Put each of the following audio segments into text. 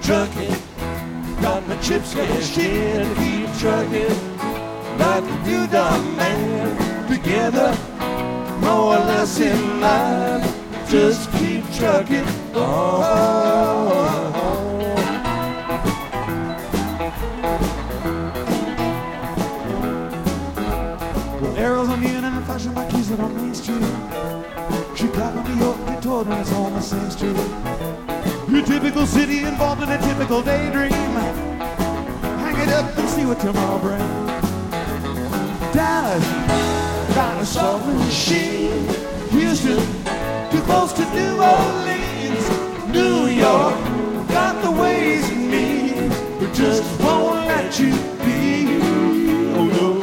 trucking. Got my chips cashed in, keep trucking. Like a few dumb man together, more or less in line. Just keep trucking. Well, arrows on the end and fashion my keys on Main Street. Chicago, New York, Detroit, and it's on the same street. Your typical city involved in a typical daydream. Hang it up and see what tomorrow brings. Dallas, got a sovereign machine. Houston, too close to New Orleans. New York, got the ways and means, but just won't let you be. Oh no.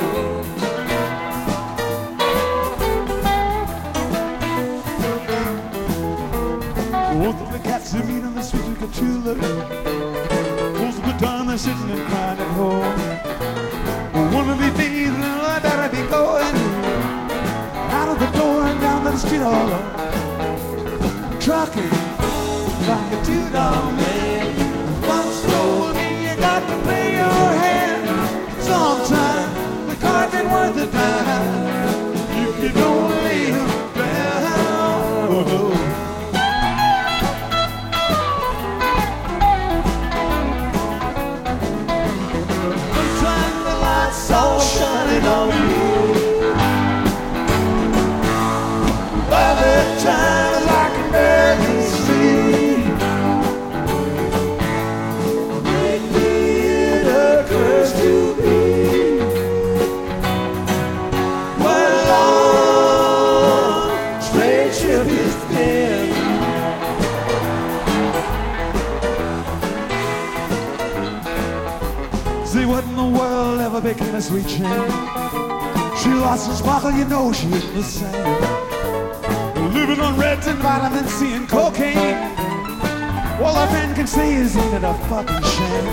Both of the cats that meet on the street look at you look. Most of the time they're sitting and crying at home. One of these days I better be going out of the door and down to the street all alone. Trucking like a $2 man. Once told me you got to pay your hand. Sometime the card ain't worth a dime if you don't lay them down. Oh no. Sometimes the lights all shining on you. Other times I can barely see. Make me a curse to be. What a long, straight ship it's been. See, what in the world ever became a sweet chain? She lost her sparkle, you know she isn't the same. Living on reds and vitamin C and cocaine. All a man can say is, ain't it a fucking shame?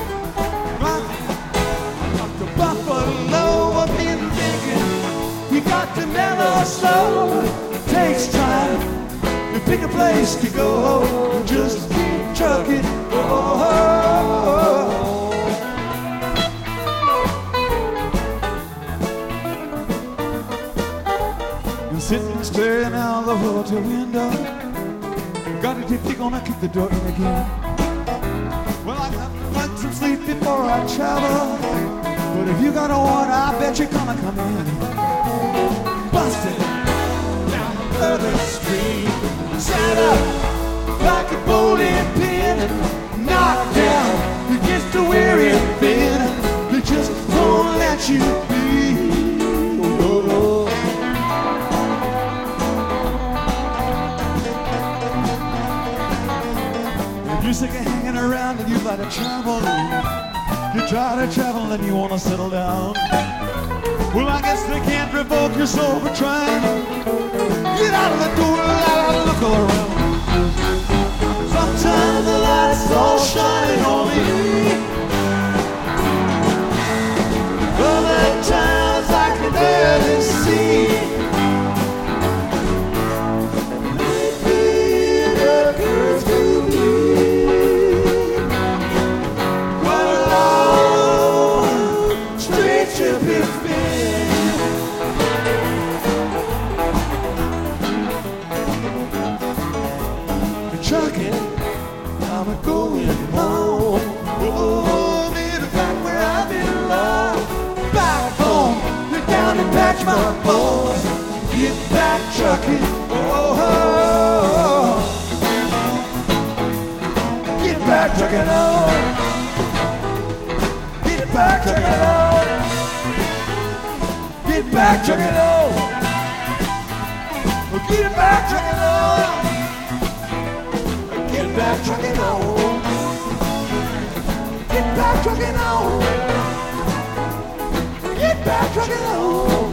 Up to Buffalo, I've been thinking, you got to never slow. It takes time to pick a place to go. Just keep trucking. Sitting staring out the hotel window. Got it if you're gonna kick the door in again. Well, I got to get some sleep before I travel. But if you got a one, I bet you're gonna come in. Busted down the further street. Set up like a bowling pin. Knocked down against the weary fin. They just won't let you be. You're sick of hanging around and you like to travel. You're tired of traveling and you want to settle down. Well, I guess they can't revoke your soul for trying. Get out of the door and look all around. Sometimes the lights all shining on me. Other times I can barely see. Maybe the girls do me. Trucking, I'm going home. Oh, baby, back where I belong. Back home, you're down and patch my bones. Get back trucking, oh. Get back trucking on. Get back trucking on. Get back trucking on. Get back trucking on. Get back trucking on. Get back trucking on. Get back trucking on.